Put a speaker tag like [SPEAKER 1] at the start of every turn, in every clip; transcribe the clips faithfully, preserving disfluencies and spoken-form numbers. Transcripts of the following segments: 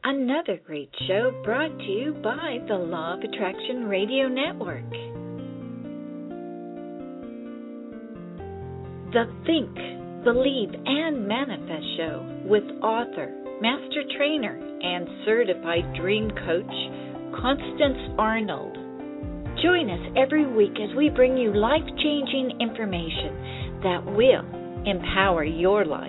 [SPEAKER 1] Another great show brought to you by the Law of Attraction Radio Network. The Think, Believe, and Manifest Show with author, master trainer, and certified dream coach, Constance Arnold. Join us every week as we bring you life-changing information that will empower your life.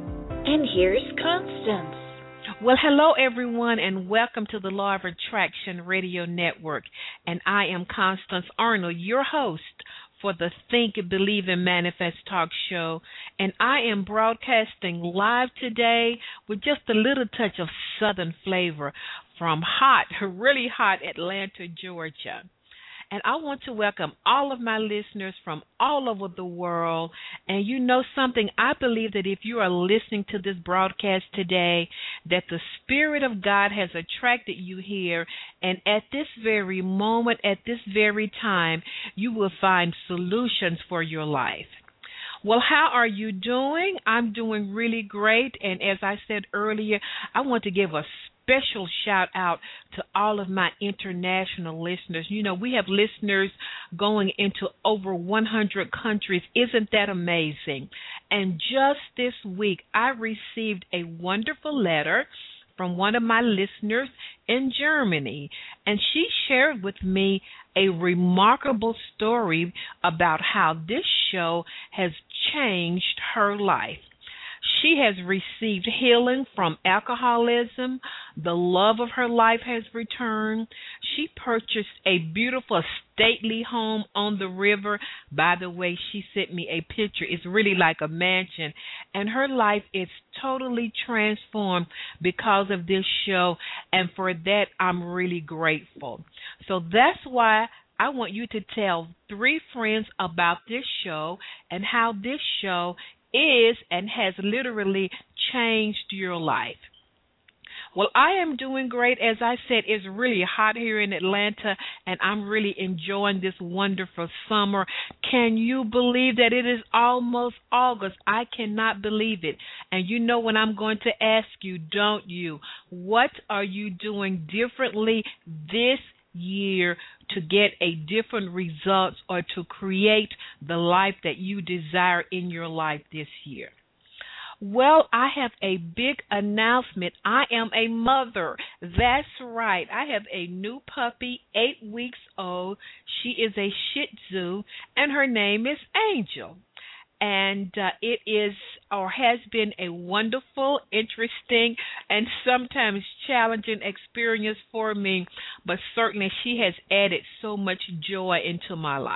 [SPEAKER 1] And here's Constance.
[SPEAKER 2] Well, hello, everyone, and welcome to the Law of Attraction Radio Network. And I am Constance Arnold, your host for the Think, Believe, and Manifest Talk Show. And I am broadcasting live today with just a little touch of Southern flavor from hot, really hot Atlanta, Georgia. And I want to welcome all of my listeners from all over the world. And you know something, I believe that if you are listening to this broadcast today, that the Spirit of God has attracted you here. And at this very moment, at this very time, you will find solutions for your life. Well, how are you doing? I'm doing really great. And as I said earlier, I want to give a special shout out to all of my international listeners. You know, we have listeners going into over one hundred countries. Isn't that amazing? And just this week, I received a wonderful letter from one of my listeners in Germany, and she shared with me a remarkable story about how this show has changed her life. She has received healing from alcoholism. The love of her life has returned. She purchased a beautiful, stately home on the river. By the way, she sent me a picture. It's really like a mansion. And her life is totally transformed because of this show. And for that, I'm really grateful. So that's why I want you to tell three friends about this show and how this show is and has literally changed your life. Well, I am doing great. As I said, it's really hot here in Atlanta, and I'm really enjoying this wonderful summer. Can you believe that it is almost August? I cannot believe it. And you know what I'm going to ask you, don't you? What are you doing differently this year to get a different results or to create the life that you desire in your life this year? Well, I have a big announcement. I am a mother. That's right. I have a new puppy, eight weeks old. She is a Shih Tzu, and her name is Angel. And uh, it is or has been a wonderful, interesting, and sometimes challenging experience for me, but certainly she has added so much joy into my life.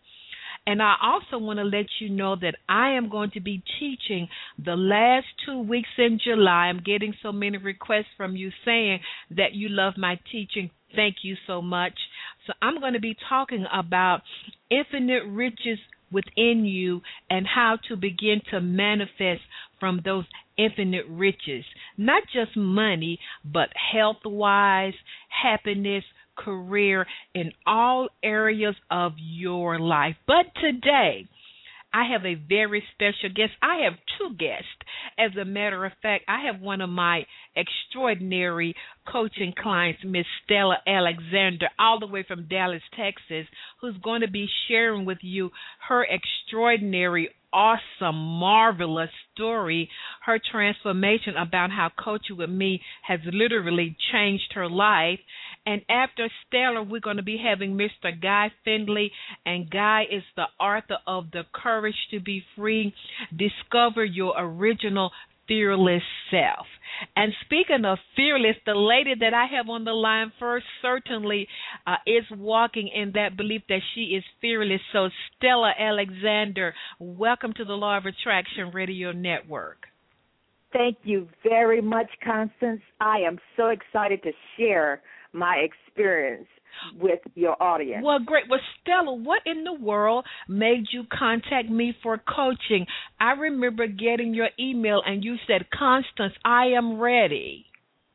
[SPEAKER 2] And I also want to let you know that I am going to be teaching the last two weeks in July. I'm getting so many requests from you saying that you love my teaching. Thank you so much. So I'm going to be talking about infinite riches within you and how to begin to manifest from those infinite riches. Not just money, but health-wise, happiness, career, in all areas of your life. But today, I have a very special guest. I have two guests. As a matter of fact, I have one of my extraordinary coaching clients, Miss Stella Alexander, all the way from Dallas, Texas, who's going to be sharing with you her extraordinary, awesome, marvelous story, her transformation about how coaching with me has literally changed her life. And after Stella, we're going to be having Mister Guy Findlay, and Guy is the author of The Courage to Be Free, Discover Your Original Fearless Self. And speaking of fearless, the lady that I have on the line first certainly uh, is walking in that belief that she is fearless. So Stella Alexander, welcome to the Law of Attraction Radio Network.
[SPEAKER 3] Thank you very much, Constance. I am so excited to share my experience with your audience.
[SPEAKER 2] Well, great. Well, Stella, what in the world made you contact me for coaching? I remember getting your email and you said, Constance, I am ready.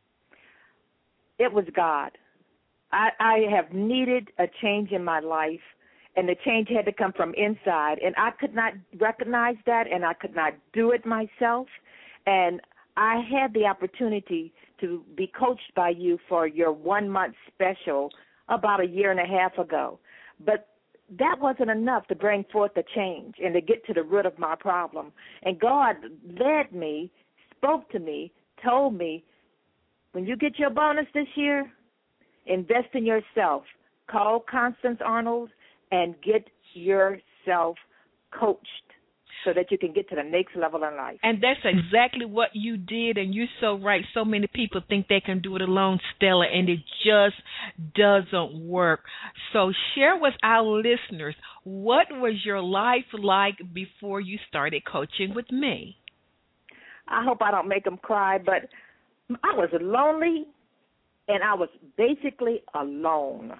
[SPEAKER 3] It was God. I, I have needed a change in my life, and the change had to come from inside, and I could not recognize that, and I could not do it myself, and I had the opportunity to be coached by you for your one-month special about a year and a half ago. But that wasn't enough to bring forth the change and to get to the root of my problem. And God led me, spoke to me, told me, when you get your bonus this year, invest in yourself. Call Constance Arnold and get yourself coached so that you can get to the next level in life.
[SPEAKER 2] And that's exactly what you did, and you're so right. So many people think they can do it alone, Stella, and it just doesn't work. So share with our listeners, what was your life like before you started coaching with me?
[SPEAKER 3] I hope I don't make them cry, but I was lonely, and I was basically alone.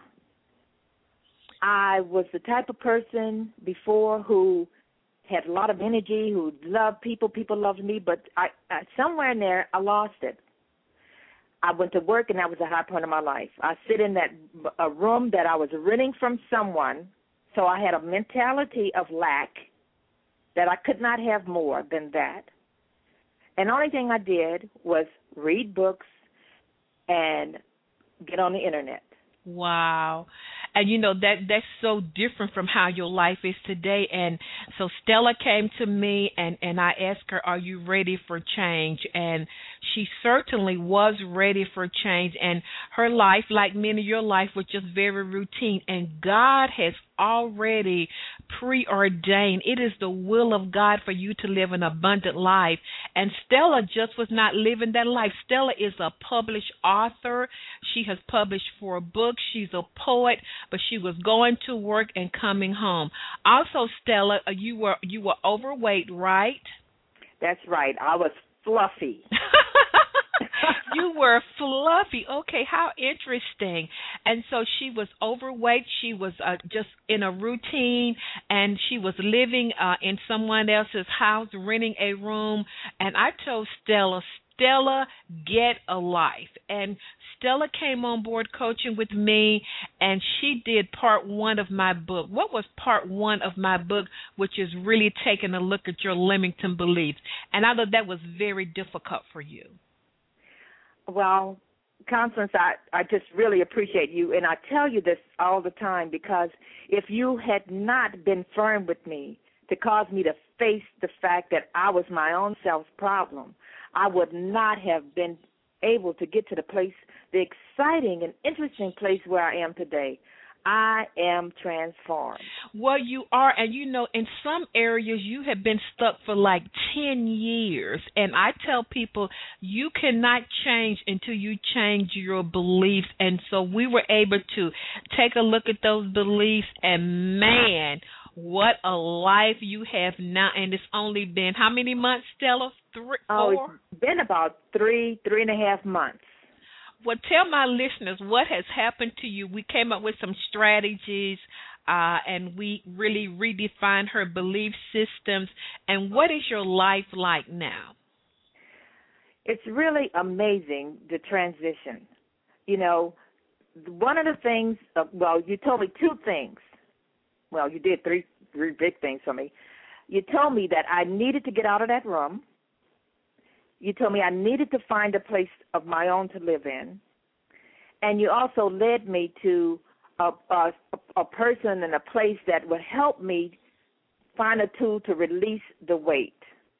[SPEAKER 3] I was the type of person before who had a lot of energy, who loved people, people loved me, but I, I somewhere in there, I lost it. I went to work, and that was a high point of my life. I sit in that a room that I was renting from someone, so I had a mentality of lack that I could not have more than that. And the only thing I did was read books and get on the internet.
[SPEAKER 2] Wow. And, you know, that that's so different from how your life is today. And so Stella came to me, and, and I asked her, are you ready for change? And she certainly was ready for change. And her life, like many of your life, was just very routine. And God has already preordained. It is the will of God for you to live an abundant life. And Stella just was not living that life. Stella is a published author. She has published four books. She's a poet, but she was going to work and coming home. Also, Stella, you were you were overweight, right?
[SPEAKER 3] That's right. I was fluffy.
[SPEAKER 2] You were fluffy. Okay, how interesting. And so she was overweight. She was uh, just in a routine, and she was living uh, in someone else's house, renting a room. And I told Stella, Stella, get a life. And Stella came on board coaching with me, and she did part one of my book. What was part one of my book, which is really taking a look at your limiting beliefs? And I know that was very difficult for you.
[SPEAKER 3] Well, Constance, I, I just really appreciate you, and I tell you this all the time because if you had not been firm with me to cause me to face the fact that I was my own self's problem, I would not have been able to get to the place, the exciting and interesting place where I am today. I am transformed.
[SPEAKER 2] Well, you are, and you know, in some areas you have been stuck for like ten years, and I tell people you cannot change until you change your beliefs, and so we were able to take a look at those beliefs, and man, what a life you have now. And it's only been how many months, Stella? Three,
[SPEAKER 3] oh,
[SPEAKER 2] four?
[SPEAKER 3] It's been about three, three and a half months.
[SPEAKER 2] Well, tell my listeners what has happened to you. We came up with some strategies, uh, and we really redefined her belief systems. And what is your life like now?
[SPEAKER 3] It's really amazing, the transition. You know, one of the things, uh, well, you told me two things. Well, you did three, three big things for me. You told me that I needed to get out of that room. You told me I needed to find a place of my own to live in. And you also led me to a, a, a person and a place that would help me find a tool to release the weight.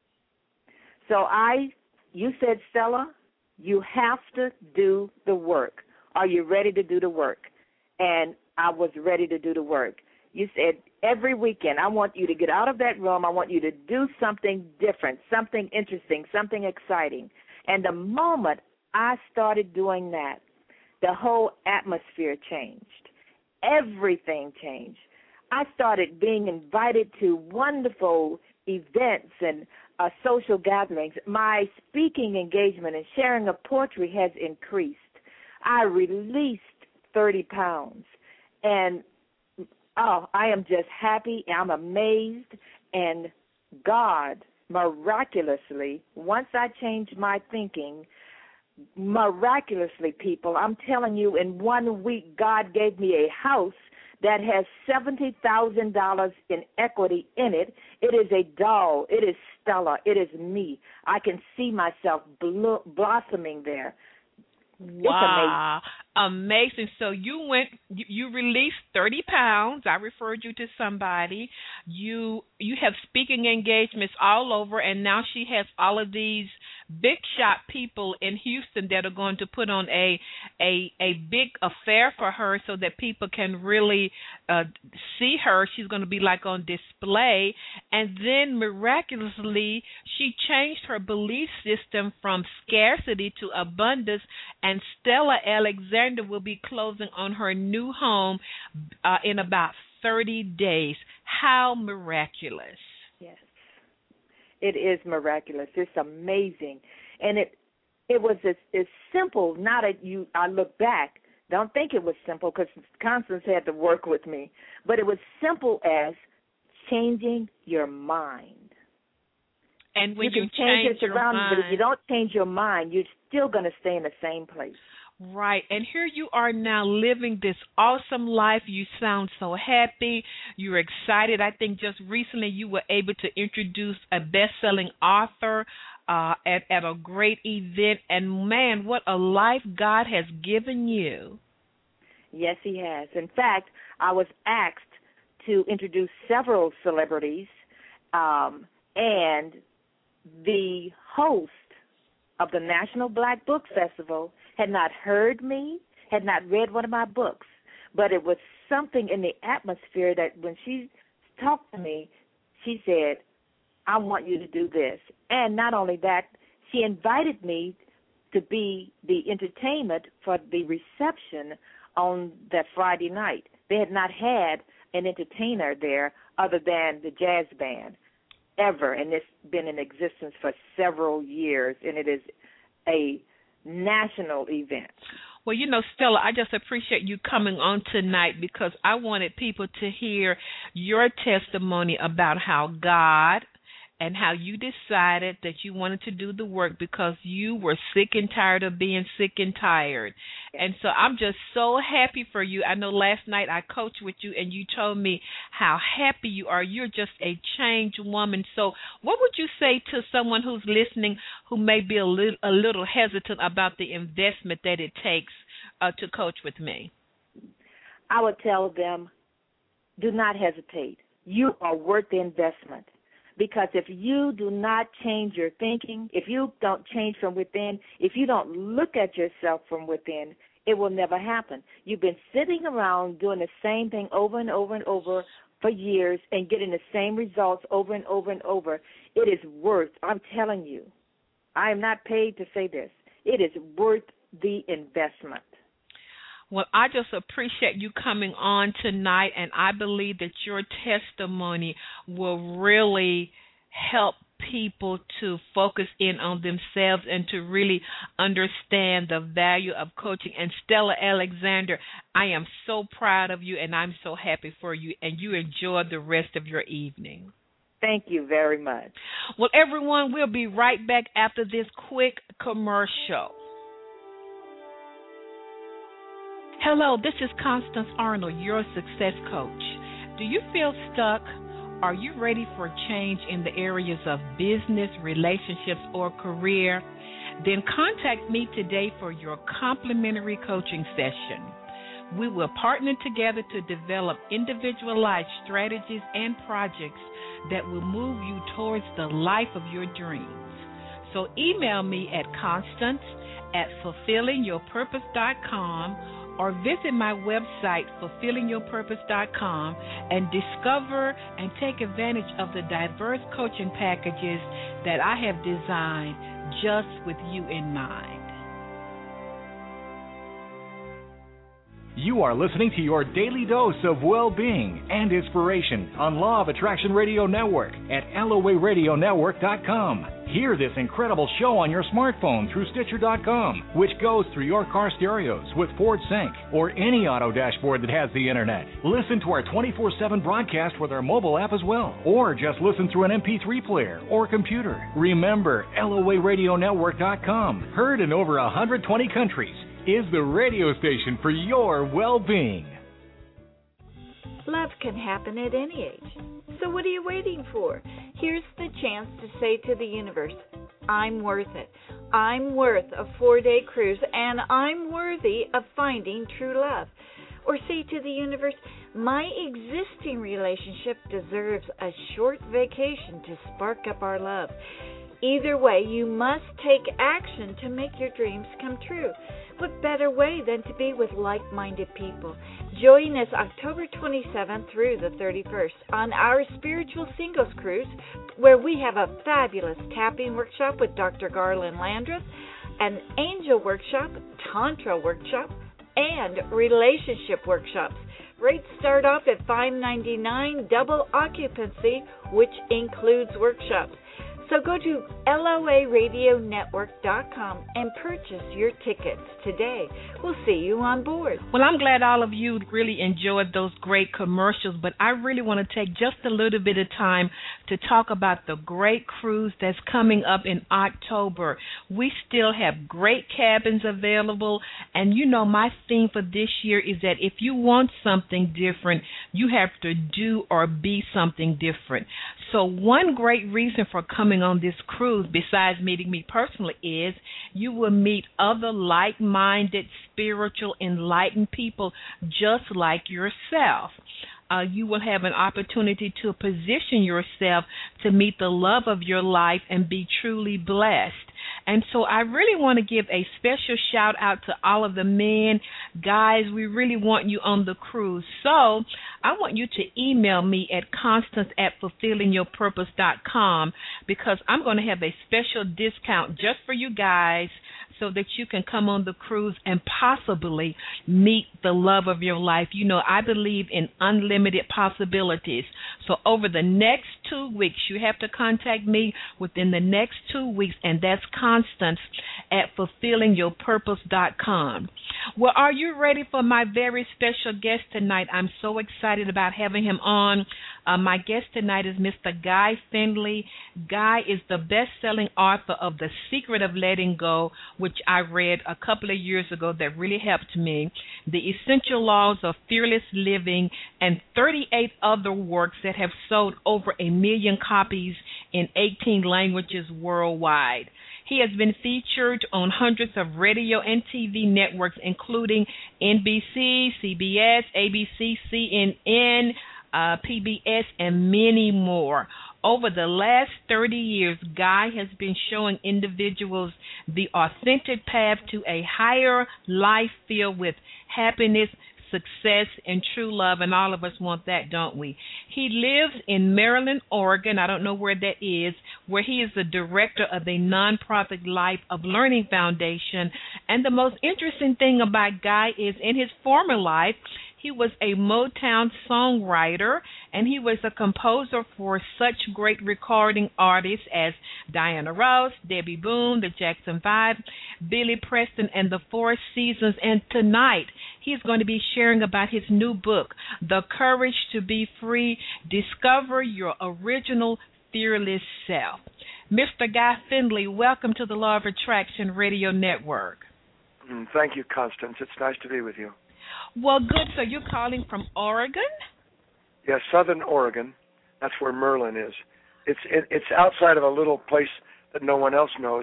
[SPEAKER 3] So I, you said, Stella, you have to do the work. Are you ready to do the work? And I was ready to do the work. You said, every weekend, I want you to get out of that room. I want you to do something different, something interesting, something exciting. And the moment I started doing that, the whole atmosphere changed. Everything changed. I started being invited to wonderful events and uh, social gatherings. My speaking engagement and sharing of poetry has increased. I released thirty pounds. And oh, I am just happy. I'm amazed. And God, miraculously, once I changed my thinking, miraculously, people, I'm telling you, in one week, God gave me a house that has seventy thousand dollars in equity in it. It is a doll. It is Stella. It is me. I can see myself blo- blossoming there.
[SPEAKER 2] Wow. Amazing. So you went, you, you released thirty pounds. I referred you to somebody. You you have speaking engagements all over, and now she has all of these big shot people in Houston that are going to put on a a a big affair for her so that people can really uh, see her. She's going to be like on display. And then miraculously, she changed her belief system from scarcity to abundance, and Stella Alexander will be closing on her new home uh, in about thirty days. How miraculous.
[SPEAKER 3] Yes. It is miraculous. It's amazing. And it it was as, as simple. Now that you, I look back, don't think it was simple because Constance had to work with me. But it was simple as changing your mind.
[SPEAKER 2] And when
[SPEAKER 3] you,
[SPEAKER 2] you,
[SPEAKER 3] can change,
[SPEAKER 2] change
[SPEAKER 3] your
[SPEAKER 2] your
[SPEAKER 3] mind,
[SPEAKER 2] mind,
[SPEAKER 3] but if you don't change your mind, you're still going to stay in the same place.
[SPEAKER 2] Right. And here you are now living this awesome life. You sound so happy. You're excited. I think just recently you were able to introduce a best-selling author uh, at, at a great event. And, man, what a life God has given you.
[SPEAKER 3] Yes, he has. In fact, I was asked to introduce several celebrities, um, and the host of the National Black Book Festival had not heard me, had not read one of my books, but it was something in the atmosphere that when she talked to me, she said, I want you to do this. And not only that, she invited me to be the entertainment for the reception on that Friday night. They had not had an entertainer there other than the jazz band ever, and it's been in existence for several years, and it is a national event.
[SPEAKER 2] Well, you know, Stella, I just appreciate you coming on tonight because I wanted people to hear your testimony about how God and how you decided that you wanted to do the work because you were sick and tired of being sick and tired. And so I'm just so happy for you. I know last night I coached with you and you told me how happy you are. You're just a changed woman. So what would you say to someone who's listening who may be a little, a little hesitant about the investment that it takes uh, to coach with me?
[SPEAKER 3] I would tell them, do not hesitate. You are worth the investment. Because if you do not change your thinking, if you don't change from within, if you don't look at yourself from within, it will never happen. You've been sitting around doing the same thing over and over and over for years and getting the same results over and over and over. It is worth, I'm telling you, I am not paid to say this, it is worth the investment.
[SPEAKER 2] Well, I just appreciate you coming on tonight, and I believe that your testimony will really help people to focus in on themselves and to really understand the value of coaching. And Stella Alexander, I am so proud of you, and I'm so happy for you, and you enjoy the rest of your evening.
[SPEAKER 3] Thank you very much.
[SPEAKER 2] Well, everyone, we'll be right back after this quick commercial. Hello, this is Constance Arnold, your success coach. Do you feel stuck? Are you ready for change in the areas of business, relationships, or career? Then contact me today for your complimentary coaching session. We will partner together to develop individualized strategies and projects that will move you towards the life of your dreams. So email me at constance at fulfilling your purpose dot com or visit my website, fulfilling your purpose dot com, and discover and take advantage of the diverse coaching packages that I have designed just with you in mind.
[SPEAKER 4] You are listening to your daily dose of well-being and inspiration on Law of Attraction Radio Network at L O A radio network dot com. Hear this incredible show on your smartphone through Stitcher dot com, which goes through your car stereos with Ford Sync or any auto dashboard that has the internet. Listen to our twenty-four seven broadcast with our mobile app as well, or just listen through an M P three player or computer. Remember, L O A radio network dot com, heard in over one hundred twenty countries, is the radio station for your well-being.
[SPEAKER 1] Love can happen at any age. So what are you waiting for? Here's the chance to say to the universe, I'm worth it. I'm worth a four-day cruise, and I'm worthy of finding true love. Or say to the universe, my existing relationship deserves a short vacation to spark up our love. Either way, you must take action to make your dreams come true. What better way than to be with like-minded people? Join us October twenty-seventh through the thirty-first on our Spiritual Singles Cruise, where we have a fabulous tapping workshop with Doctor Garland Landreth, an angel workshop, tantra workshop, and relationship workshops. Rates start off at five ninety-nine, double occupancy, which includes workshops. So go to L O A radio network dot com and purchase your tickets today. We'll see you on board.
[SPEAKER 2] Well, I'm glad all of you really enjoyed those great commercials, but I really want to take just a little bit of time to talk about the great cruise that's coming up in October. We still have great cabins available, and you know my theme for this year is that if you want something different, you have to do or be something different. So one great reason for coming on this cruise, besides meeting me personally, is you will meet other like-minded, spiritual, enlightened people just like yourself. Uh, you will have an opportunity to position yourself to meet the love of your life and be truly blessed. And so I really want to give a special shout out to all of the men. Guys, we really want you on the cruise. So I want you to email me at constance at fulfilling your purpose dot com, because I'm going to have a special discount just for you guys so that you can come on the cruise and possibly meet the love of your life. You know, I believe in unlimited possibilities. So over the next two weeks, you have to contact me within the next two weeks, and that's Constance at fulfilling your purpose dot com. Well, are you ready for my very special guest tonight? I'm so excited about having him on. Uh, my guest tonight is Mister Guy Finley. Guy is the best-selling author of The Secret of Letting Go, which I read a couple of years ago that really helped me, The Essential Laws of Fearless Living, and thirty-eight other works that have sold over a million copies in eighteen languages worldwide. He has been featured on hundreds of radio and T V networks, including N B C, C B S, A B C, C N N, uh, P B S, and many more. Over the last thirty years, Guy has been showing individuals the authentic path to a higher life filled with happiness, success, and true love, and all of us want that, don't we? He lives in Maryland, Oregon. I don't know where that is, where he is the director of a nonprofit Life of Learning Foundation. And the most interesting thing about Guy is in his former life, he was a Motown songwriter, and he was a composer for such great recording artists as Diana Ross, Debbie Boone, the Jackson Five, Billy Preston, and the Four Seasons. And tonight, he's going to be sharing about his new book, The Courage to Be Free, Discover Your Original Fearless Self. Mister Guy Finley, welcome to the Law of Attraction Radio Network.
[SPEAKER 5] Mm, thank you, Constance. It's nice to be with you.
[SPEAKER 2] Well, good. So you're calling from Oregon?
[SPEAKER 5] Yes, Southern Oregon. That's where Merlin is. It's it, it's outside of a little place that no one else knows,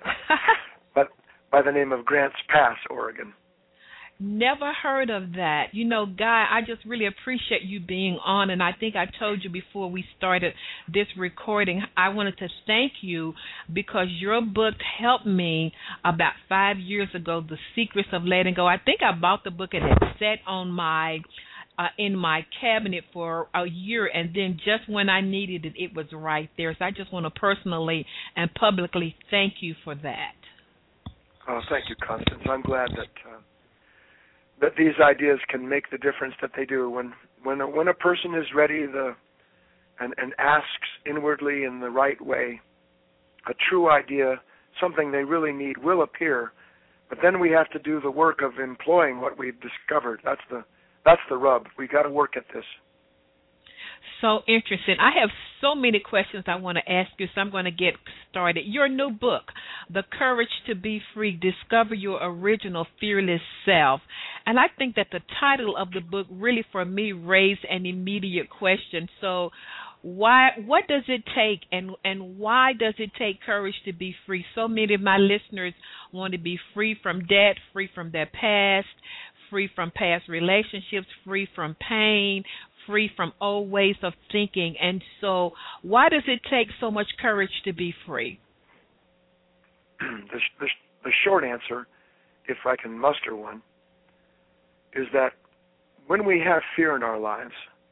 [SPEAKER 5] but by the name of Grants Pass, Oregon.
[SPEAKER 2] Never heard of that. You know, Guy, I just really appreciate you being on, and I think I told you before we started this recording, I wanted to thank you because your book helped me about five years ago, The Secrets of Letting Go. I think I bought the book and it sat on my uh, in my cabinet for a year, and then just when I needed it, it was right there. So I just want to personally and publicly thank you for that.
[SPEAKER 5] Oh, thank you, Constance. I'm glad that uh, that these ideas can make the difference that they do. When when a, when a person is ready the and, and asks inwardly in the right way, a true idea, something they really need, will appear. But then we have to do the work of employing what we've discovered. That's the that's the rub. We got to work at this.
[SPEAKER 2] So interesting. I have so many questions I want to ask you, so I'm going to get started. Your new book, The Courage to Be Free, Discover Your Original Fearless Self. And I think that the title of the book really, for me, raised an immediate question. So why? What does it take, and and why does it take courage to be free? So many of my listeners want to be free from debt, free from their past, free from past relationships, free from pain, free from old ways of thinking. And so, why does it take so much courage to be free?
[SPEAKER 5] the, the, the short answer, if I can muster one, is that when we have fear in our lives,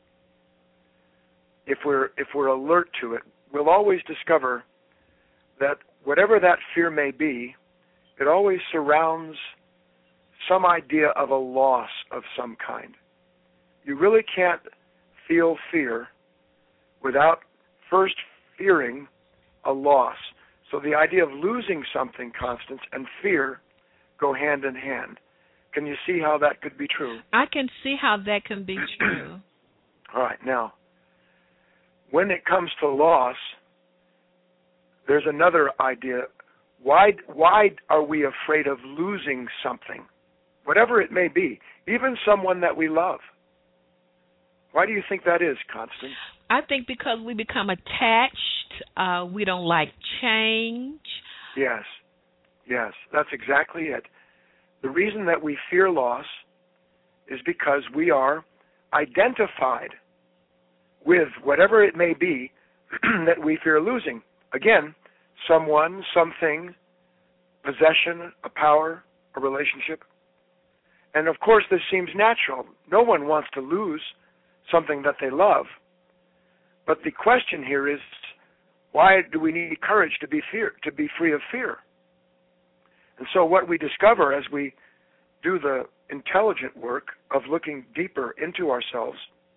[SPEAKER 5] if we're if we're alert to it, we'll always discover that whatever that fear may be, it always surrounds some idea of a loss of some kind. You really can't feel fear without first fearing a loss. So the idea of losing something, Constance, and fear go hand in hand. Can you see how that could be true?
[SPEAKER 2] I can see how that can be true.
[SPEAKER 5] All right. Now, when it comes to loss, there's another idea. Why, why are we afraid of losing something, whatever it may be, even someone that we love? Why do you think that is, Constance?
[SPEAKER 2] I think because we become attached. Uh, we don't like change.
[SPEAKER 5] Yes, yes, that's exactly it. The reason that we fear loss is because we are identified with whatever it may be that we fear losing. Again, someone, something, possession, a power, a relationship. And of course, this seems natural. No one wants to lose something that they love. But the question here is, why do we need courage to be fear, to be free of fear? And so what we discover as we do the intelligent work of looking deeper into ourselves,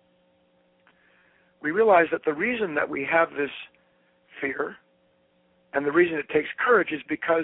[SPEAKER 5] we realize that the reason that we have this fear and the reason it takes courage is because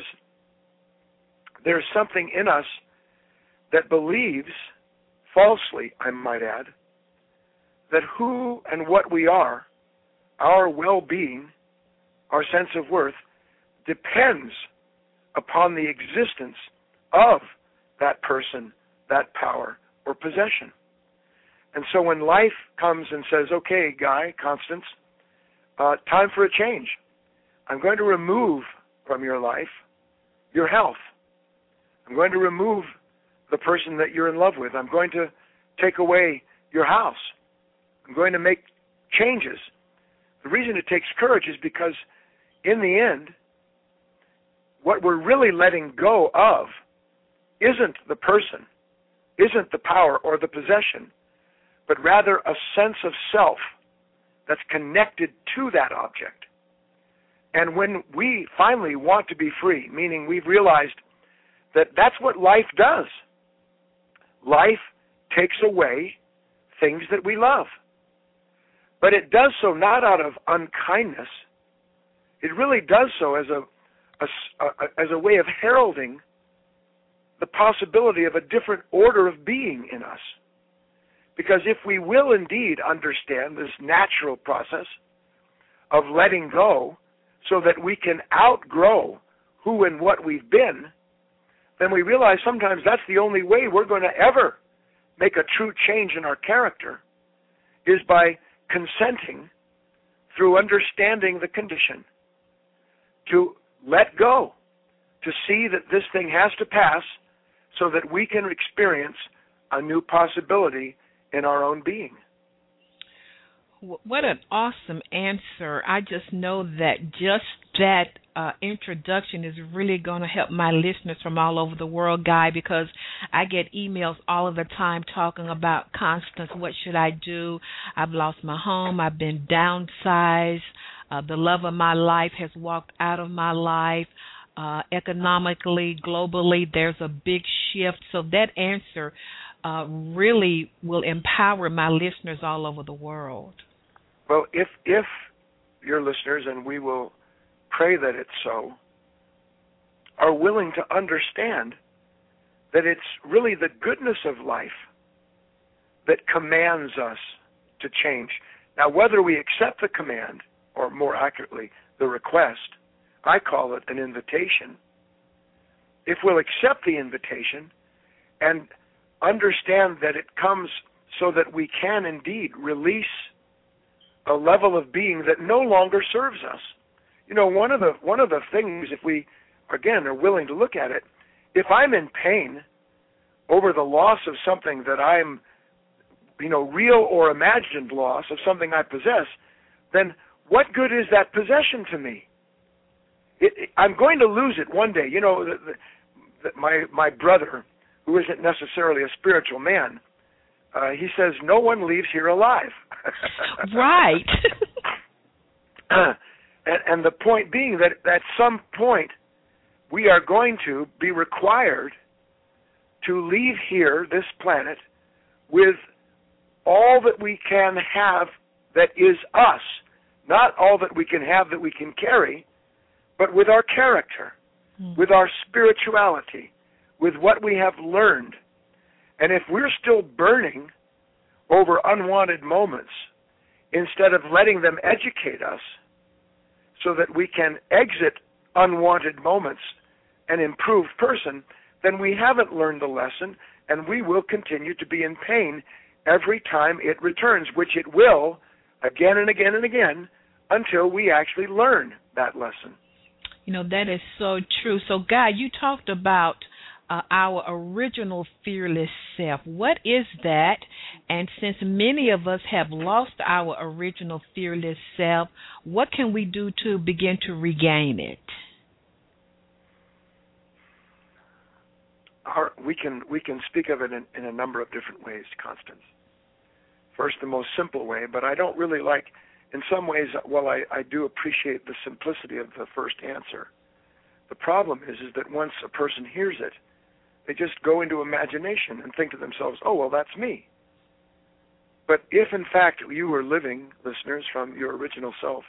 [SPEAKER 5] there's something in us that believes, falsely I might add, that who and what we are, our well-being, our sense of worth, depends upon the existence of that person, that power, or possession. And so when life comes and says, okay, Guy, Constance, uh, time for a change. I'm going to remove from your life your health. I'm going to remove the person that you're in love with. I'm going to take away your house. I'm going to make changes. The reason it takes courage is because in the end, what we're really letting go of isn't the person, isn't the power or the possession, but rather a sense of self that's connected to that object. And when we finally want to be free, meaning we've realized that that's what life does. Life takes away things that we love. But it does so not out of unkindness. It really does so as a, a, a as a way of heralding the possibility of a different order of being in us. Because if we will indeed understand this natural process of letting go so that we can outgrow who and what we've been, then we realize sometimes that's the only way we're going to ever make a true change in our character, is by consenting through understanding the condition to let go, to see that this thing has to pass so that we can experience a new possibility in our own being.
[SPEAKER 2] What an awesome answer. I just know that just that uh, introduction is really going to help my listeners from all over the world, Guy, because I get emails all of the time talking about, Constance, what should I do? I've lost my home. I've been downsized. Uh, the love of my life has walked out of my life. Uh, economically, globally, there's a big shift. So that answer uh, really will empower my listeners all over the world.
[SPEAKER 5] Well, if if your listeners, and we will pray that it's so, are willing to understand that it's really the goodness of life that commands us to change. Now, whether we accept the command, or more accurately, the request, I call it an invitation. If we'll accept the invitation and understand that it comes so that we can indeed release a level of being that no longer serves us. You know, one of the one of the things, if we again are willing to look at it, if I'm in pain over the loss of something that I'm, you know, real or imagined loss of something I possess, then what good is that possession to me? It, it, I'm going to lose it one day. You know, the, the, the, my my brother, who isn't necessarily a spiritual man, uh, he says no one leaves here alive.
[SPEAKER 2] Right.
[SPEAKER 5] uh, and, and the point being that at some point we are going to be required to leave here, this planet, with all that we can have that is us. Not all that we can have that we can carry, but with our character, mm. with our spirituality, with what we have learned. And if we're still burning over unwanted moments, instead of letting them educate us so that we can exit unwanted moments an improved person, then we haven't learned the lesson, and we will continue to be in pain every time it returns, which it will again and again and again until we actually learn that lesson.
[SPEAKER 2] You know, that is so true. So, Guy, you talked about uh, our original fearless self. What is that? And since many of us have lost our original fearless self, what can we do to begin to regain it?
[SPEAKER 5] Our, we can we can speak of it in, in a number of different ways, Constance. First, the most simple way, but I don't really like, in some ways, while I, I do appreciate the simplicity of the first answer, the problem is, is that once a person hears it, they just go into imagination and think to themselves, oh, well, that's me. But if, in fact, you were living, listeners, from your original self,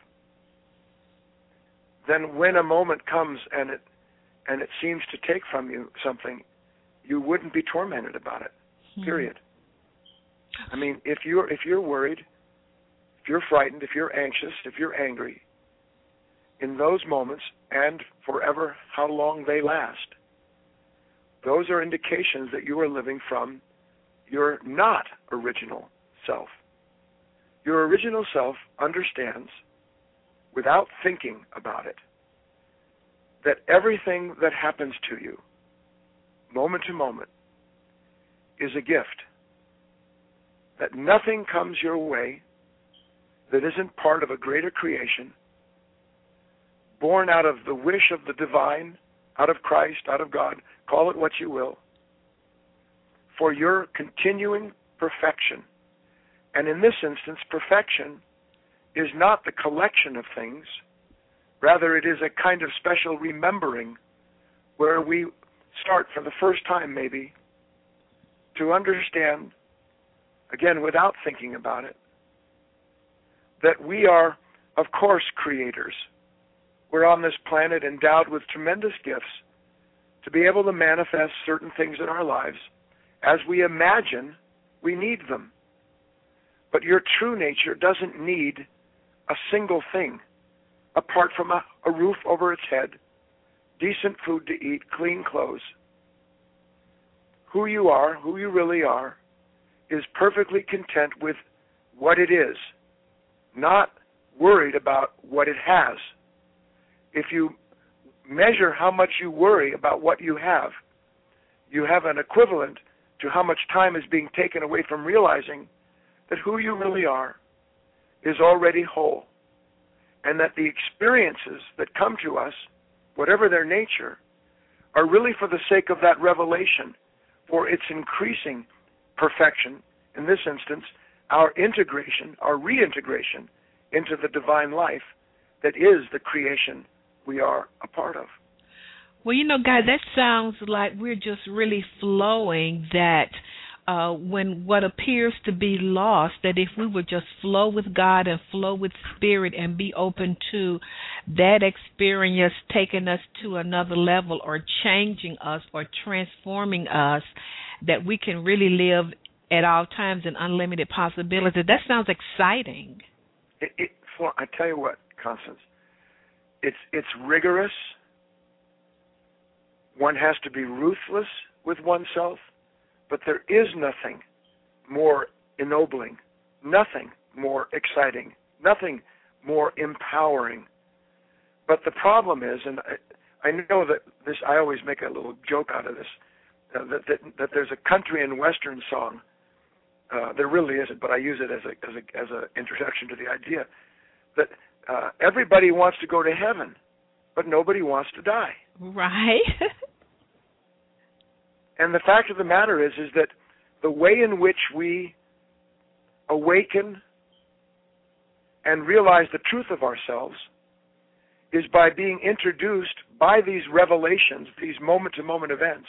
[SPEAKER 5] then when a moment comes and it and it seems to take from you something, you wouldn't be tormented about it, period. I mean, if you're if you're worried, if you're frightened, if you're anxious, if you're angry, in those moments and forever, how long they last, those are indications that you are living from your not original self. Your original self understands, without thinking about it, that everything that happens to you, moment to moment, is a gift. That nothing comes your way that isn't part of a greater creation, born out of the wish of the divine, out of Christ, out of God, call it what you will, for your continuing perfection. And in this instance, perfection is not the collection of things. Rather, it is a kind of special remembering where we start for the first time, maybe, to understand, again, without thinking about it, that we are, of course, creators. We're on this planet endowed with tremendous gifts to be able to manifest certain things in our lives as we imagine we need them. But your true nature doesn't need a single thing apart from a, a roof over its head, decent food to eat, clean clothes. Who you are, who you really are, is perfectly content with what it is, not worried about what it has. If you measure how much you worry about what you have, you have an equivalent to how much time is being taken away from realizing that who you really are is already whole, and that the experiences that come to us, whatever their nature, are really for the sake of that revelation, for its increasing perfection, in this instance, our integration, our reintegration into the divine life that is the creation we are a part of.
[SPEAKER 2] Well, you know, Guy, that sounds like we're just really flowing, that uh, when what appears to be lost, that if we would just flow with God and flow with Spirit and be open to that experience taking us to another level or changing us or transforming us, that we can really live at all times in unlimited possibility. That sounds exciting.
[SPEAKER 5] It, it, I tell you what, Constance, it's it's rigorous. One has to be ruthless with oneself, but there is nothing more ennobling, nothing more exciting, nothing more empowering. But the problem is, and I, I know that this, I always make a little joke out of this, uh, that, that that there's a country and western song. Uh, there really isn't, but I use it as a as a as an introduction to the idea that uh, everybody wants to go to heaven, but nobody wants to die.
[SPEAKER 2] Right.
[SPEAKER 5] And the fact of the matter is, is that the way in which we awaken and realize the truth of ourselves is by being introduced by these revelations, these moment-to-moment events,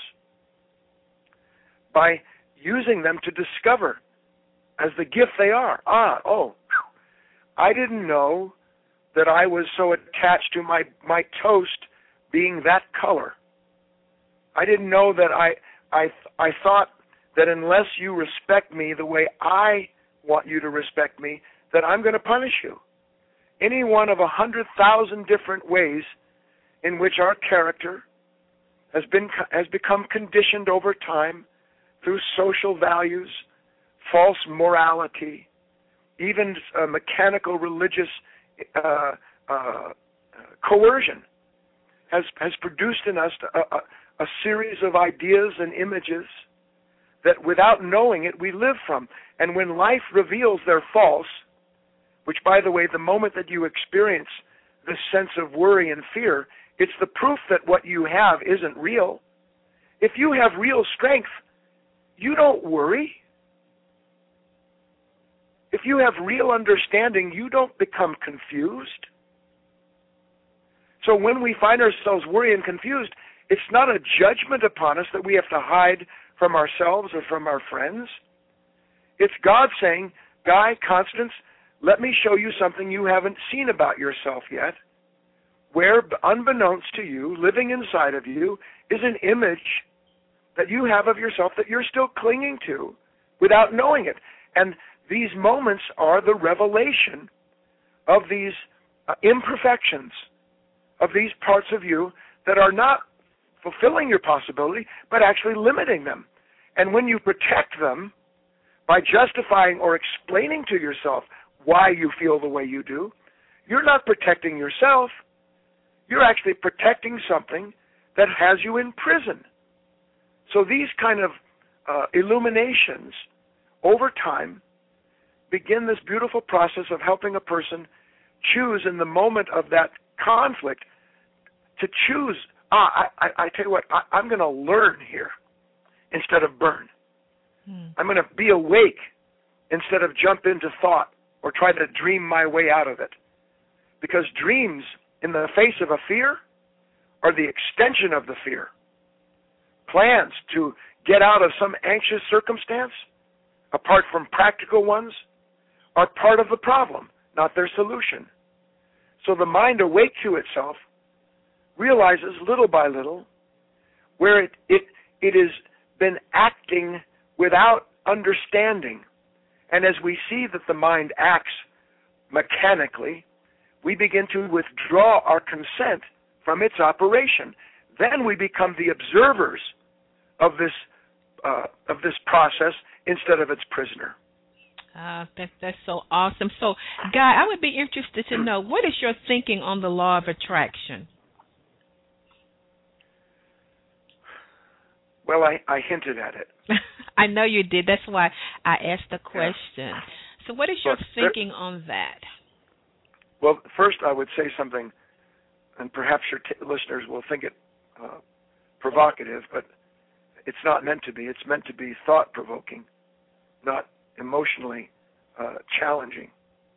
[SPEAKER 5] by using them to discover as the gift they are. Ah, oh, I didn't know that I was so attached to my, my toast being that color. I didn't know that I, I, I thought that unless you respect me the way I want you to respect me, that I'm going to punish you. Any one of a hundred thousand different ways in which our character has been has become conditioned over time through social values, false morality, even uh, mechanical religious uh, uh, coercion has has produced in us a, a, a series of ideas and images that without knowing it we live from. And when life reveals they're false, which, by the way, the moment that you experience this sense of worry and fear, it's the proof that what you have isn't real. If you have real strength, you don't worry. If you have real understanding, you don't become confused. So when we find ourselves worried and confused, it's not a judgment upon us that we have to hide from ourselves or from our friends. It's God saying, Guy, Constance, let me show you something you haven't seen about yourself yet, where, unbeknownst to you, living inside of you, is an image that you have of yourself that you're still clinging to without knowing it. And these moments are the revelation of these uh, imperfections, of these parts of you that are not fulfilling your possibility, but actually limiting them. And when you protect them by justifying or explaining to yourself why you feel the way you do, you're not protecting yourself. You're actually protecting something that has you in prison. So these kind of uh, illuminations over time begin this beautiful process of helping a person choose in the moment of that conflict to choose, ah, I, I, I tell you what, I, I'm going to learn here instead of burn. Hmm. I'm going to be awake instead of jump into thought or try to dream my way out of it. Because dreams in the face of a fear are the extension of the fear. Plans to get out of some anxious circumstance, apart from practical ones, are part of the problem, not their solution. So the mind, awake to itself, realizes little by little where it it it has been acting without understanding. And as we see that the mind acts mechanically, we begin to withdraw our consent from its operation. Then we become the observers of this uh, of this process instead of its prisoner.
[SPEAKER 2] Uh, that, that's so awesome. So, Guy, I would be interested to know, what is your thinking on the law of attraction?
[SPEAKER 5] Well, I, I hinted at it.
[SPEAKER 2] I know you did. That's why I asked the question. Yeah. So what is your
[SPEAKER 5] well,
[SPEAKER 2] thinking
[SPEAKER 5] there,
[SPEAKER 2] on that?
[SPEAKER 5] Well, first I would say something, and perhaps your t- listeners will think it uh, provocative, but it's not meant to be. It's meant to be thought-provoking, not emotionally uh, challenging.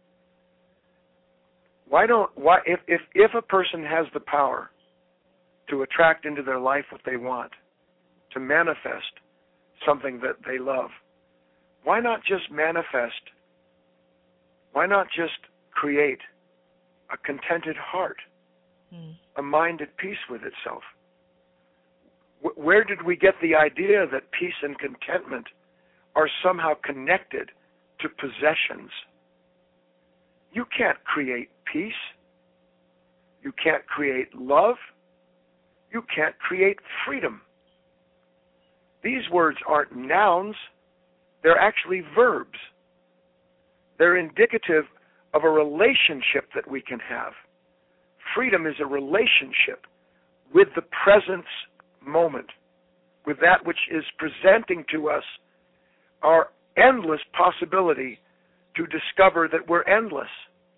[SPEAKER 5] Why don't why if, if if a person has the power to attract into their life what they want, to manifest something that they love, why not just manifest? Why not just create a contented heart, mm. a mind at peace with itself? W- where did we get the idea that peace and contentment are somehow connected to possessions? You can't create peace. You can't create love. You can't create freedom. These words aren't nouns. They're actually verbs. They're indicative of a relationship that we can have. Freedom is a relationship with the present moment, with that which is presenting to us our endless possibility to discover that we're endless.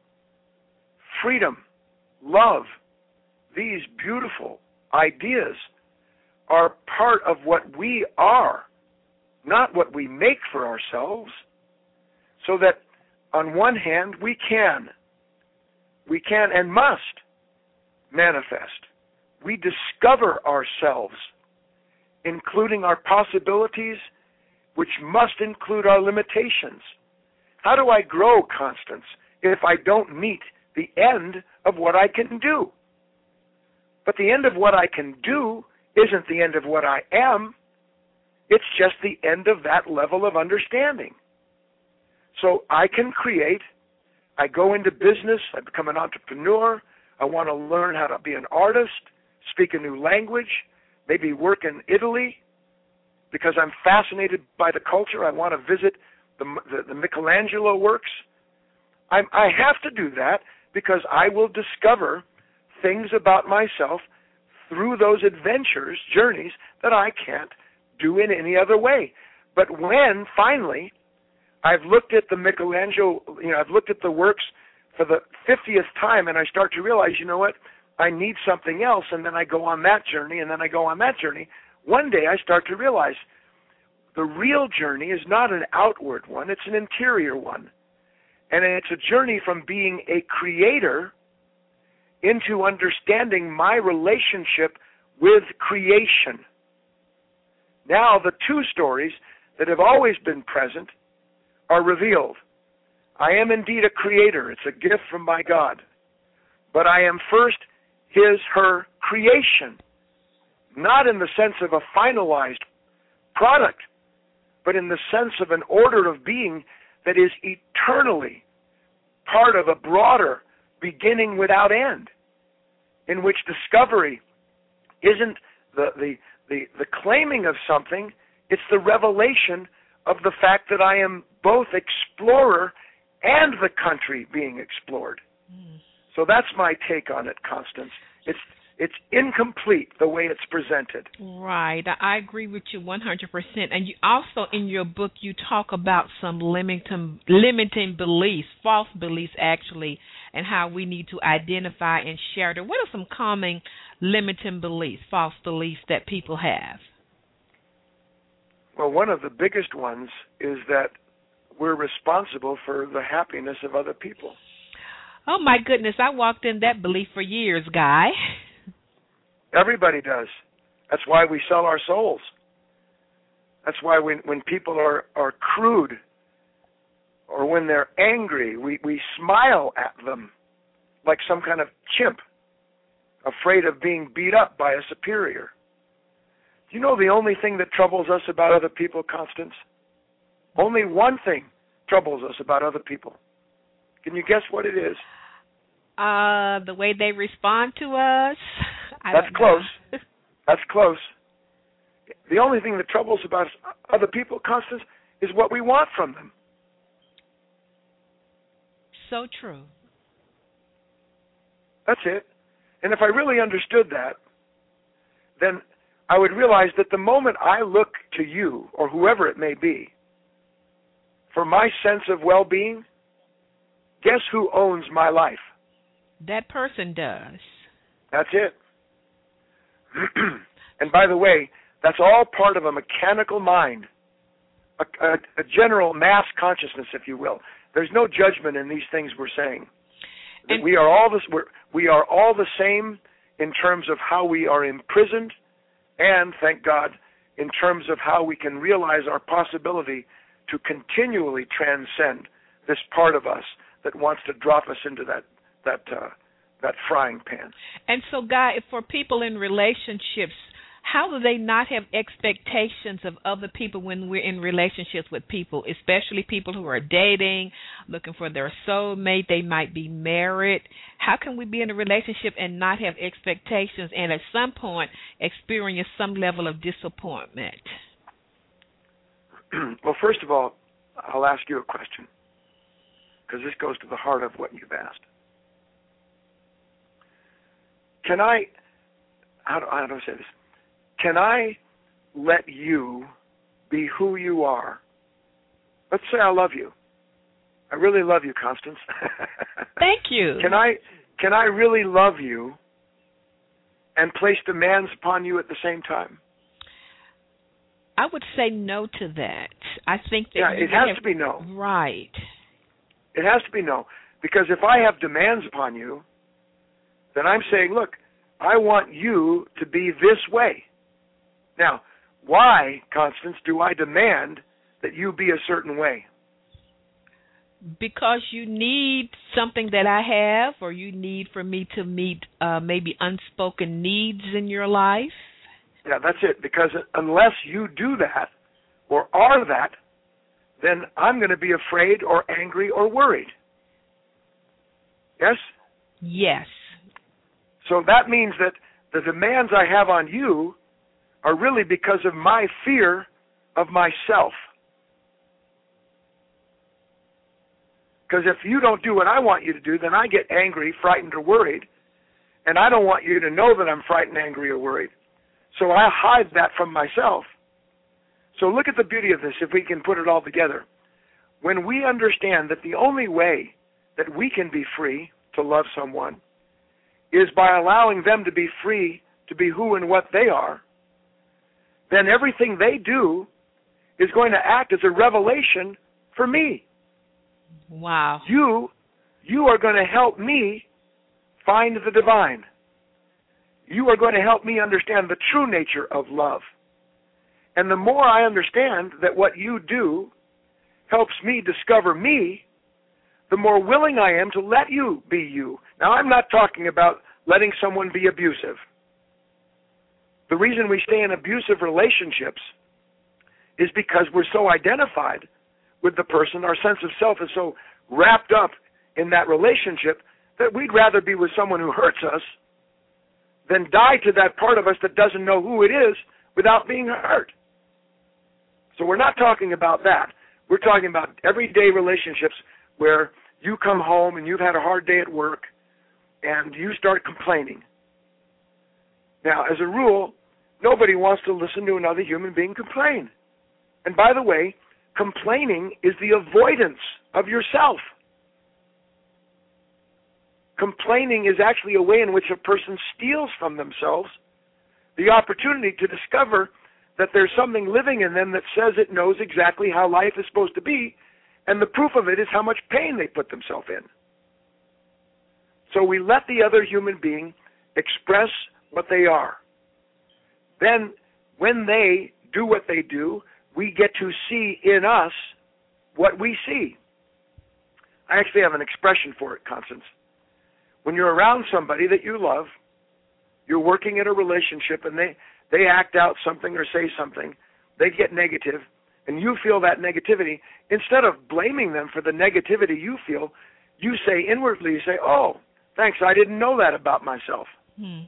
[SPEAKER 5] Freedom, love, these beautiful ideas are part of what we are, not what we make for ourselves. So that on one hand, we can, we can and must manifest. We discover ourselves, including our possibilities, which must include our limitations. How do I grow, Constance, if I don't meet the end of what I can do? But the end of what I can do isn't the end of what I am. It's just the end of that level of understanding. So I can create. I go into business. I become an entrepreneur. I want to learn how to be an artist, speak a new language, maybe work in Italy because I'm fascinated by the culture. I want to visit the, the, the Michelangelo works. I'm, I have to do that because I will discover things about myself through those adventures, journeys, that I can't do in any other way. But when, finally, I've looked at the Michelangelo, you know, I've looked at the works for the fiftieth time, and I start to realize, you know what, I need something else, and then I go on that journey, and then I go on that journey. One day I start to realize the real journey is not an outward one, it's an interior one. And it's a journey from being a creator into understanding my relationship with creation. Now the two stories that have always been present are revealed. I am indeed a creator. It's a gift from my God. But I am first his, her creation, not in the sense of a finalized product, but in the sense of an order of being that is eternally part of a broader beginning without end, in which discovery isn't the, the, the, the claiming of something, it's the revelation of the fact that I am both explorer and the country being explored. Mm. So that's my take on it, Constance. It's it's incomplete the way it's presented.
[SPEAKER 2] Right. I agree with you one hundred percent. And you also, in your book, you talk about some limiting, limiting beliefs, false beliefs actually, and how we need to identify and share them. What are some common limiting beliefs, false beliefs that people have?
[SPEAKER 5] Well, one of the biggest ones is that we're responsible for the happiness of other people.
[SPEAKER 2] Oh, my goodness. I walked in that belief for years, Guy.
[SPEAKER 5] Everybody does. That's why we sell our souls. That's why when, when people are, are crude or when they're angry, we, we smile at them like some kind of chimp, afraid of being beat up by a superior. Do you know the only thing that troubles us about other people, Constance? Only one thing troubles us about other people. Can you guess what it is?
[SPEAKER 2] Uh, the way they respond to us. I
[SPEAKER 5] That's
[SPEAKER 2] don't
[SPEAKER 5] close.
[SPEAKER 2] know.
[SPEAKER 5] That's close. The only thing that troubles about other people, Constance, is what we want from them.
[SPEAKER 2] So true.
[SPEAKER 5] That's it. And if I really understood that, then I would realize that the moment I look to you, or whoever it may be, for my sense of well-being, guess who owns my life?
[SPEAKER 2] That person does.
[SPEAKER 5] That's it. And by the way, that's all part of a mechanical mind, a, a, a general mass consciousness, if you will. There's no judgment in these things we're saying. That we are all this. We're, we are all the same in terms of how we are imprisoned, and thank God, in terms of how we can realize our possibility to continually transcend this part of us that wants to drop us into that that uh, that frying pan.
[SPEAKER 2] And so, Guy, for people in relationships, how do they not have expectations of other people when we're in relationships with people, especially people who are dating, looking for their soulmate, they might be married? How can we be in a relationship and not have expectations and at some point experience some level of disappointment?
[SPEAKER 5] Well, first of all, I'll ask you a question. because this goes to the heart of what you've asked. Can I, how do, how do I say this? Can I let you be who you are? Let's say I love you. I really love you, Constance.
[SPEAKER 2] Thank you.
[SPEAKER 5] Can I, can I really love you and place demands upon you at the same time?
[SPEAKER 2] I would say no to that. I think that
[SPEAKER 5] yeah,
[SPEAKER 2] you
[SPEAKER 5] it has
[SPEAKER 2] have,
[SPEAKER 5] to be no.
[SPEAKER 2] Right.
[SPEAKER 5] It has to be no. Because if I have demands upon you, then I'm saying, look, I want you to be this way. Now, why, Constance, do I demand that you be a certain way?
[SPEAKER 2] Because you need something that I have, or you need for me to meet uh, maybe unspoken needs in your life?
[SPEAKER 5] Yeah, that's it. Because unless you do that or are that, then I'm going to be afraid or angry or worried. Yes?
[SPEAKER 2] Yes.
[SPEAKER 5] So that means that the demands I have on you are really because of my fear of myself. Because if you don't do what I want you to do, then I get angry, frightened, or worried, and I don't want you to know that I'm frightened, angry, or worried. So I hide that from myself. So look at the beauty of this, if we can put it all together. When we understand that the only way that we can be free to love someone is by allowing them to be free to be who and what they are, then everything they do is going to act as a revelation for me.
[SPEAKER 2] Wow.
[SPEAKER 5] You, you are going to help me find the divine. You are going to help me understand the true nature of love. And the more I understand that what you do helps me discover me, the more willing I am to let you be you. Now, I'm not talking about letting someone be abusive. The reason we stay in abusive relationships is because we're so identified with the person. Our sense of self is so wrapped up in that relationship that we'd rather be with someone who hurts us than die to that part of us that doesn't know who it is without being hurt. So we're not talking about that. We're talking about everyday relationships where you come home and you've had a hard day at work and you start complaining. Now, as a rule, nobody wants to listen to another human being complain. And by the way, complaining is the avoidance of yourself. Complaining is actually a way in which a person steals from themselves the opportunity to discover that there's something living in them that says it knows exactly how life is supposed to be, and the proof of it is how much pain they put themselves in. So we let the other human being express what they are. Then, when they do what they do, we get to see in us what we see. I actually have an expression for it, Constance. When you're around somebody that you love, you're working in a relationship and they, they act out something or say something, they get negative, and you feel that negativity, instead of blaming them for the negativity you feel, you say inwardly, you say, oh, thanks, I didn't know that about myself.
[SPEAKER 2] Hmm.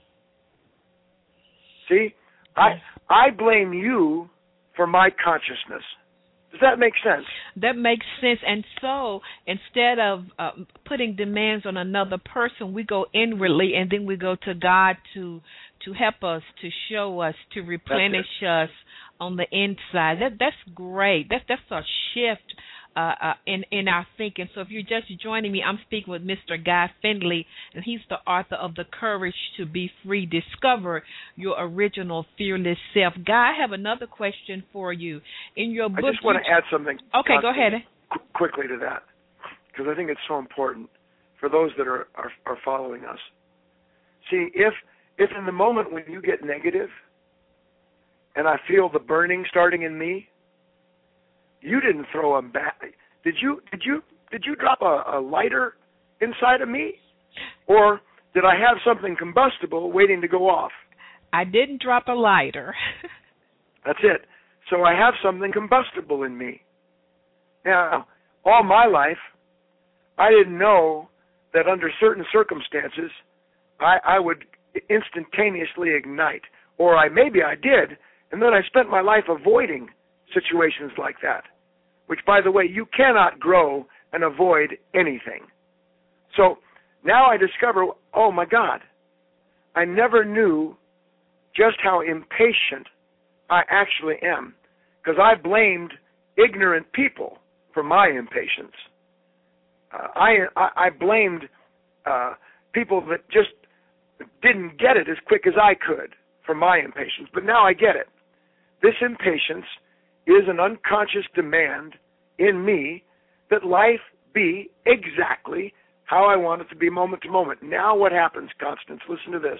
[SPEAKER 5] See, I I blame you for my consciousness. Does that make sense?
[SPEAKER 2] That makes sense. And so instead of uh, putting demands on another person, we go inwardly and then we go to God to to help us, to show us, to replenish us on the inside. That that's great. That's that's a shift uh, uh, in in our thinking. So if you're just joining me, I'm speaking with Mister Guy Findley, and he's the author of The Courage to Be Free. Discover your original fearless self. Guy, I have another question for you. In your book,
[SPEAKER 5] I just want to add something.
[SPEAKER 2] Okay, go ahead.
[SPEAKER 5] Qu- quickly to that, because I think it's so important for those that are, are are following us. See, if if in the moment when you get negative, and I feel the burning starting in me, you didn't throw a bat. Did you? Did you? Did you drop a, a lighter inside of me, or did I have something combustible waiting to go off?
[SPEAKER 2] I didn't drop a lighter.
[SPEAKER 5] That's it. So I have something combustible in me. Now, all my life, I didn't know that under certain circumstances, I, I would instantaneously ignite, or I maybe I did, and then I spent my life avoiding situations like that, which, by the way, you cannot grow and avoid anything. So now I discover, oh my God, I never knew just how impatient I actually am, because I blamed ignorant people for my impatience. Uh, I, I I blamed uh, people that just didn't get it as quick as I could for my impatience. But now I get it. This impatience is an unconscious demand in me that life be exactly how I want it to be moment to moment. Now what happens, Constance? Listen to this.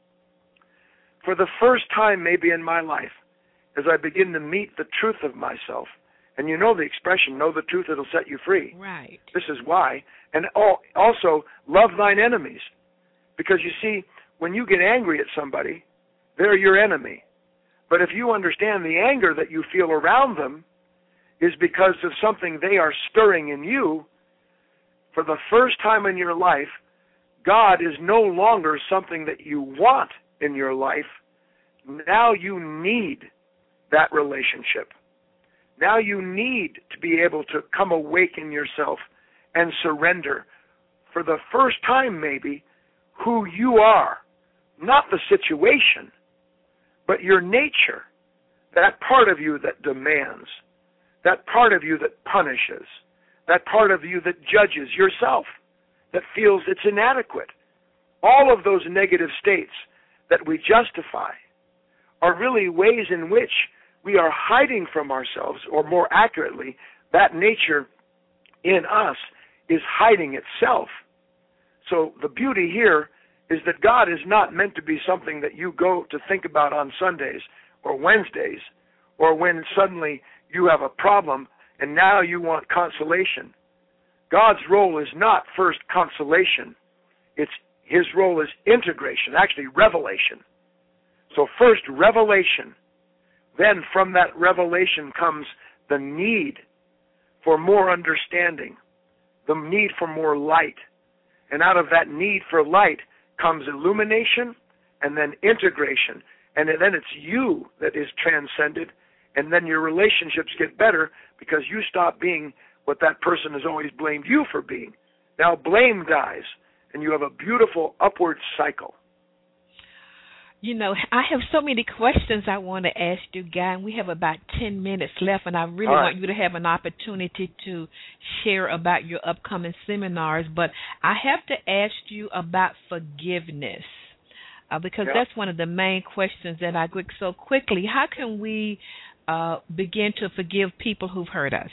[SPEAKER 5] For the first time maybe in my life, as I begin to meet the truth of myself, and you know the expression, know the truth, it'll set you free.
[SPEAKER 2] Right.
[SPEAKER 5] This is why. And also, love thine enemies. Because you see, when you get angry at somebody, they're your enemy. But if you understand the anger that you feel around them is because of something they are stirring in you, for the first time in your life, God is no longer something that you want in your life. Now you need that relationship. Now you need to be able to come awake in yourself and surrender for the first time maybe who you are, not the situation, but your nature, that part of you that demands, that part of you that punishes, that part of you that judges yourself, that feels it's inadequate. All of those negative states that we justify are really ways in which we are hiding from ourselves, or more accurately, that nature in us is hiding itself. So the beauty here is that God is not meant to be something that you go to think about on Sundays or Wednesdays, or when suddenly you have a problem and now you want consolation. God's role is not first consolation. It's his role is integration, actually revelation. So first revelation, then from that revelation comes the need for more understanding, the need for more light. And out of that need for light comes illumination and then integration. And then it's you that is transcended, and then your relationships get better because you stop being what that person has always blamed you for being. Now blame dies, and you have a beautiful upward cycle.
[SPEAKER 2] You know, I have so many questions I want to ask you, Guy, and we have about ten minutes left, and I really
[SPEAKER 5] All right.
[SPEAKER 2] want you to have an opportunity to share about your upcoming seminars. But I have to ask you about forgiveness, uh, because
[SPEAKER 5] yeah.
[SPEAKER 2] that's one of the main questions that I get so quickly. How can we uh, begin to forgive people who've hurt us?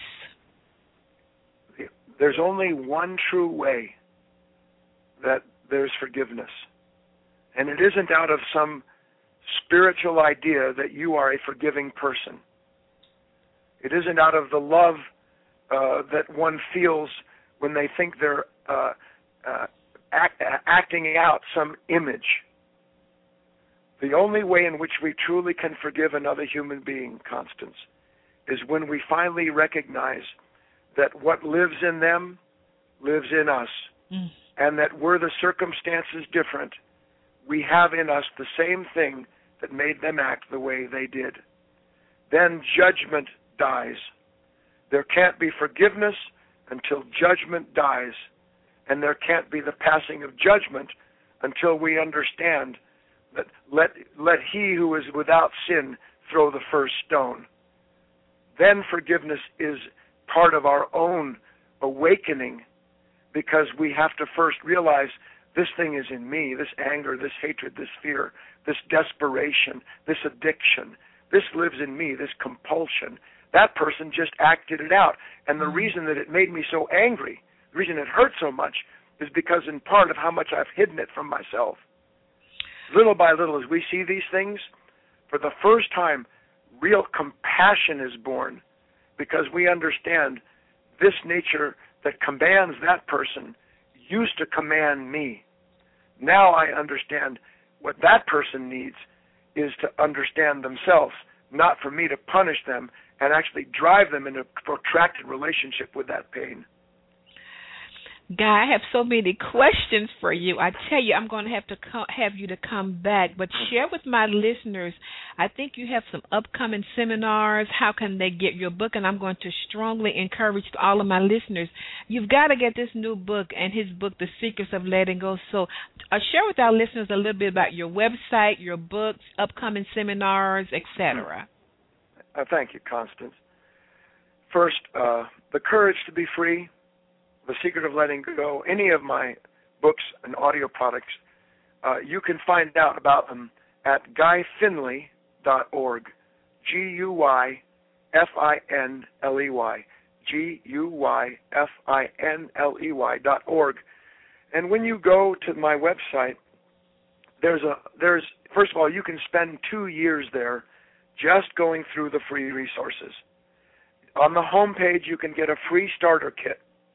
[SPEAKER 5] There's only one true way that there's forgiveness. And it isn't out of some spiritual idea that you are a forgiving person. It isn't out of the love uh, that one feels when they think they're uh, uh, act, acting out some image. The only way in which we truly can forgive another human being, Constance, is when we finally recognize that what lives in them lives in us, mm. and that were the circumstances different, we have in us the same thing that made them act the way they did. Then judgment dies. There can't be forgiveness until judgment dies, and there can't be the passing of judgment until we understand that let, let he who is without sin throw the first stone. Then forgiveness is part of our own awakening, because we have to first realize this thing is in me, this anger, this hatred, this fear, this desperation, this addiction. This lives in me, this compulsion. That person just acted it out. And the reason that it made me so angry, the reason it hurt so much, is because in part of how much I've hidden it from myself. Little by little, as we see these things, for the first time, real compassion is born, because we understand this nature that commands that person used to command me. Now I understand what that person needs is to understand themselves, not for me to punish them and actually drive them into a protracted relationship with that pain.
[SPEAKER 2] Guy, I have so many questions for you. I tell you, I'm going to have to co- have you to come back, but share with my listeners. I think you have some upcoming seminars. How can they get your book? And I'm going to strongly encourage all of my listeners, you've got to get this new book and his book, The Secrets of Letting Go. So uh, share with our listeners a little bit about your website, your books, upcoming seminars, et cetera.
[SPEAKER 5] Uh, thank you, Constance. First, uh, The Courage to Be Free, The Secret of Letting Go, any of my books and audio products, uh, you can find out about them at guy finley dot org, G U Y F I N L E Y, G U Y F I N L E Y dot org. And when you go to my website, there's a there's first of all, you can spend two years there just going through the free resources. On the home page, you can get a free starter kit,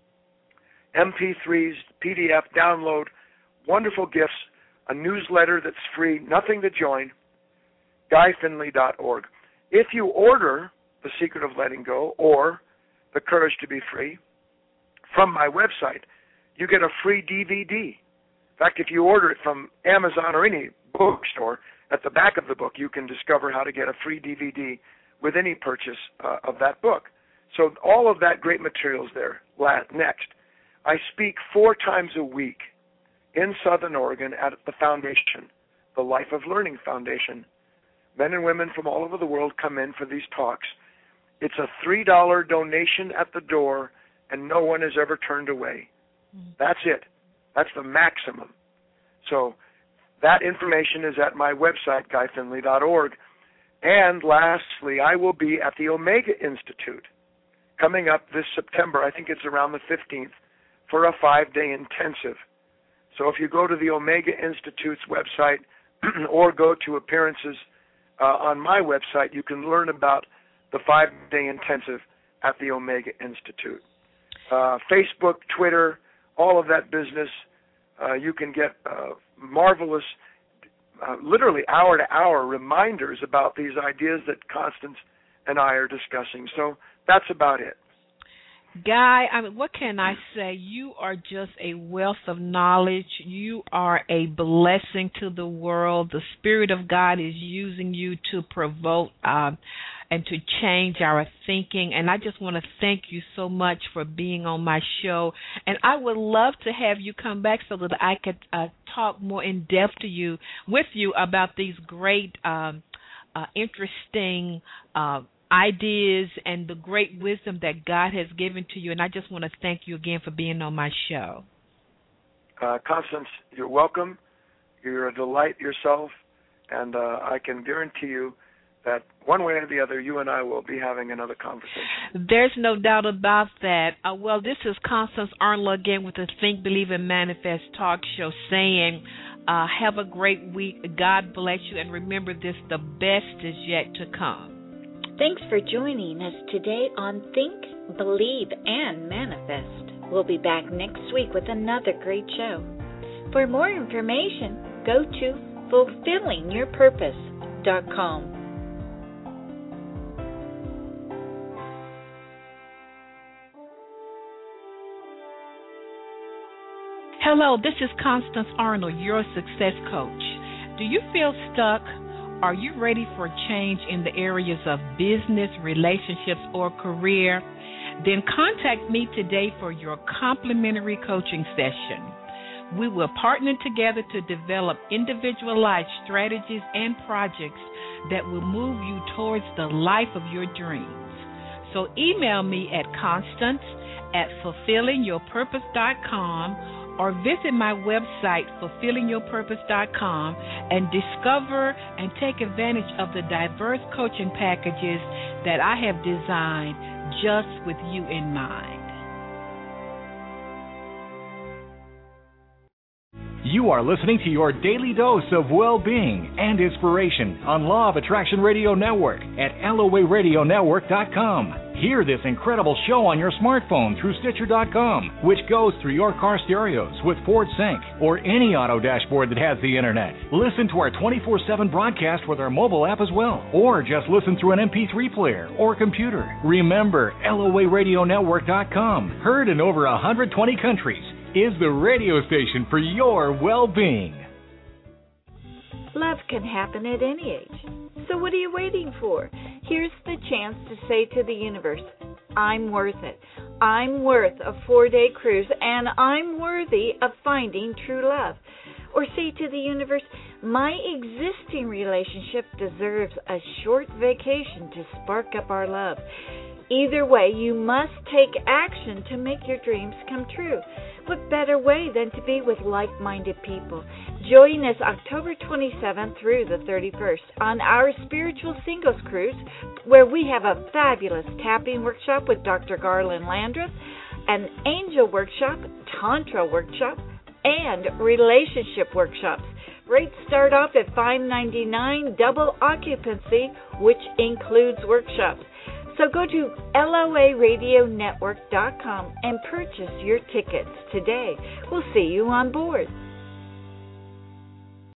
[SPEAKER 5] M P threes, P D F, download, wonderful gifts, a newsletter that's free, nothing to join, guy finley dot org. If you order The Secret of Letting Go or The Courage to Be Free from my website, you get a free D V D. In fact, if you order it from Amazon or any bookstore, at the back of the book you can discover how to get a free D V D with any purchase uh, of that book. So all of that great material is there. Next, I speak four times a week in Southern Oregon at the foundation, the Life of Learning Foundation. Men and women from all over the world come in for these talks. It's a three dollars donation at the door, and no one is ever turned away. Mm. That's it. That's the maximum. So that information is at my website, guy finley dot org. And lastly, I will be at the Omega Institute coming up this September. I think it's around the fifteenth, for a five-day intensive. So if you go to the Omega Institute's website or go to appearances uh, on my website, you can learn about the five-day intensive at the Omega Institute. Uh, Facebook, Twitter, all of that business, uh, you can get uh, marvelous, uh, literally hour-to-hour reminders about these ideas that Constance and I are discussing. So that's about it.
[SPEAKER 2] Guy, I mean, what can I say? You are just a wealth of knowledge. You are a blessing to the world. The Spirit of God is using you to provoke um, and to change our thinking. And I just want to thank you so much for being on my show. And I would love to have you come back so that I could uh, talk more in depth to you with you about these great, um, uh, interesting uh ideas and the great wisdom that God has given to you. And I just want to thank you again for being on my show.
[SPEAKER 5] Uh, Constance, you're welcome. You're a delight yourself. And uh, I can guarantee you that one way or the other, you and I will be having another conversation.
[SPEAKER 2] There's no doubt about that. Uh, well, this is Constance Arnold again with the Think, Believe, and Manifest talk show saying, uh, have a great week. God bless you. And remember this, the best is yet to come.
[SPEAKER 1] Thanks for joining us today on Think, Believe, and Manifest. We'll be back next week with another great show. For more information, go to fulfilling your purpose dot com.
[SPEAKER 2] Hello, this is Constance Arnold, your success coach. Do you feel stuck? Are you ready for change in the areas of business, relationships, or career? Then contact me today for your complimentary coaching session. We will partner together to develop individualized strategies and projects that will move you towards the life of your dreams. So email me at constance at fulfilling your purpose dot com or visit my website, fulfilling your purpose dot com, and discover and take advantage of the diverse coaching packages that I have designed just with you in mind.
[SPEAKER 4] You are listening to your daily dose of well-being and inspiration on Law of Attraction Radio Network at L O A radio network dot com. Hear this incredible show on your smartphone through Stitcher dot com, which goes through your car stereos with Ford Sync or any auto dashboard that has the internet. Listen to our twenty-four seven broadcast with our mobile app as well, or just listen through an M P three player or computer. Remember, L O A radio network dot com, heard in over one hundred twenty countries. is the radio station for your well-being.
[SPEAKER 1] Love can happen at any age. So what are you waiting for? Here's the chance to say to the universe, I'm worth it. I'm worth a four-day cruise, and I'm worthy of finding true love. Or say to the universe, my existing relationship deserves a short vacation to spark up our love. Either way, you must take action to make your dreams come true. What better way than to be with like-minded people? Join us October twenty-seventh through the thirty-first on our Spiritual Singles Cruise, where we have a fabulous tapping workshop with Doctor Garland Landreth, an angel workshop, tantra workshop, and relationship workshops. Rates start off at five dollars and ninety-nine cents, double occupancy, which includes workshops. So go to L O A radio network dot com and purchase your tickets today. We'll see you on board.